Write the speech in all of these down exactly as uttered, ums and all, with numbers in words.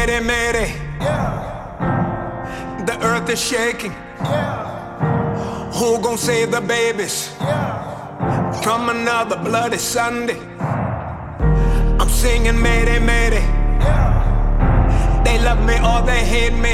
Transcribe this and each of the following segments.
Mayday, mayday. Yeah. The earth is shaking. Yeah. Who gon' save the babies? Yeah. From another bloody Sunday. I'm singing mayday, mayday. Yeah. They love me or they hate me.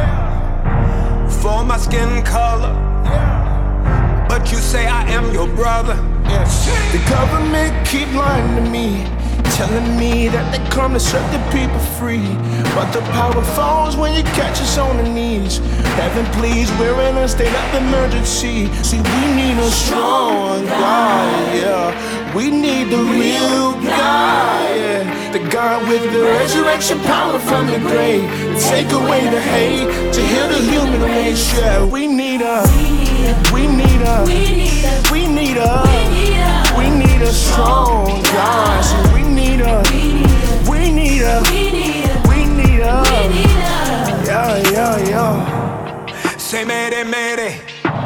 Yeah. For my skin color. Yeah. But you say I am your brother. Yes. The government keep lying to me, telling me that they come to set the people free. But the power falls when you catch us on the knees. Heaven please, we're in a state of emergency. See, we need a strong God, yeah. We need the real God, yeah. The God with the resurrection power from the grave, to take away the hate, to heal the human race, yeah. We need a, we need a, we need a, we need a strong God. See, we need a, we need a, we need a, yeah, yeah, yeah. Say mayday, mayday.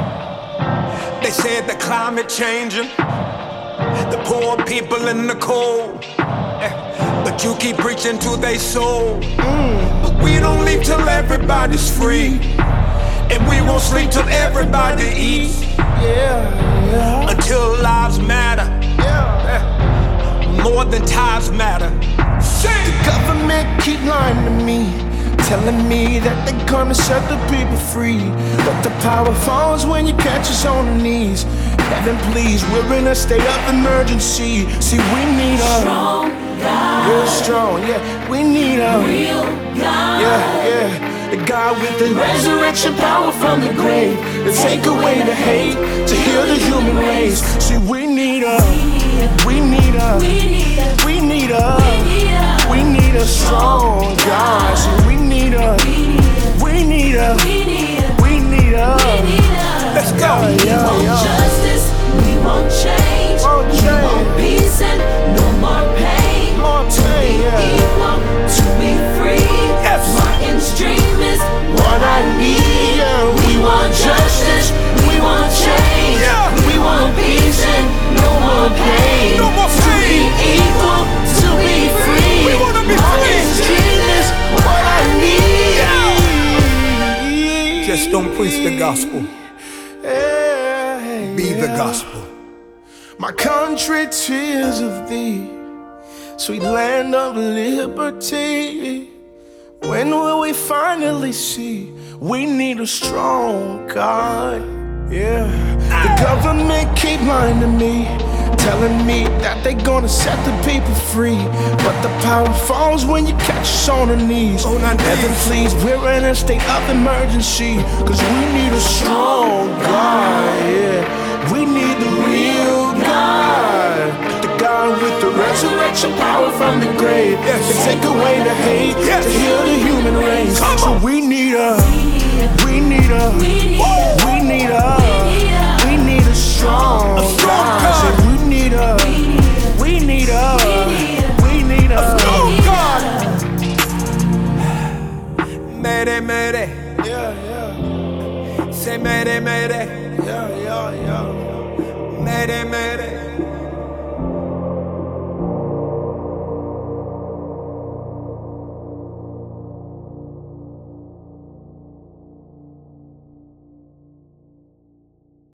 They said the climate changing, the poor people in the cold. Eh, But you keep preaching to their soul. Mm. But we don't leave till everybody's free, and we won't sleep till everybody eats. Yeah, yeah, Until lives matter, yeah. eh, more than tithes matter. Say The government keep lying to me, telling me that they come to set the people free. But the power falls when you catch us on the knees. Heaven please, we're in a state of emergency. See, we need a Strong God, real strong, yeah. We need a real God, yeah, yeah. The God with the resurrection power from the grave, to take away the hate, to heal the human race. See, we need a, we need a, we need a, we need a strong God. See, we need a, we need a, we need a. let's go. Yeah, we want yeah, yeah. justice, we want change, Want we change. want peace and no more pain. More pain, yeah. Equal to be free. Yes. Martin's dream is What I need, yeah. we want justice, we want change, Yeah. we want peace and no more pain. No more To be pain. equal, to be free. We wanna be Martin's free. dream is what I need. Just don't preach the gospel, Hey, be the yeah. gospel. My country, tears of thee, sweet land of liberty. When will we finally see we need a strong God? Yeah, the government keep lying to me, telling me that they gonna set the people free. But the power falls when you catch us on our knees. On our Heaven knees. please, we're in a state of emergency, cause we need a strong God, yeah. We need the real God, the God with the resurrection power from the grave, Yes. to take away the hate, Yes. to heal the human race. Come So on. we need a, we need a, we need a, we need a strong, A strong God. God. Say we need a, we need a, we need a, Oh God. Mayday, mayday. yeah, yeah, Say mayday, mayday. yeah, yeah, yeah. Mayday, mayday.